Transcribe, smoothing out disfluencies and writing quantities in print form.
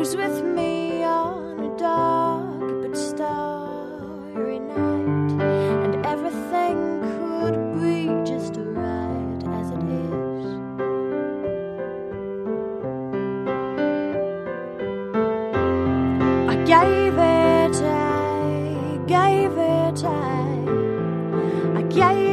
goes with me on a dark but starry night, and everything could be just right as it is. I gave it, I gave it, I gave